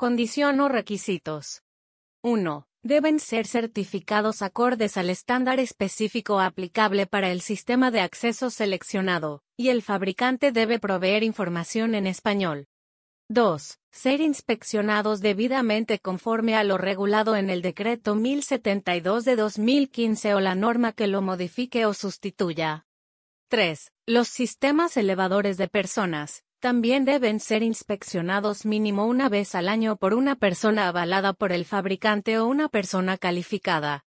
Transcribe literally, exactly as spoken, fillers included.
Condición o requisitos. uno. Deben ser certificados acordes al estándar específico aplicable para el sistema de acceso seleccionado, y el fabricante debe proveer información en español. dos. Ser inspeccionados debidamente conforme a lo regulado en el Decreto mil setenta y dos de dos mil quince o la norma que lo modifique o sustituya. tres. Los sistemas elevadores de personas también deben ser inspeccionados mínimo una vez al año por una persona avalada por el fabricante o una persona calificada.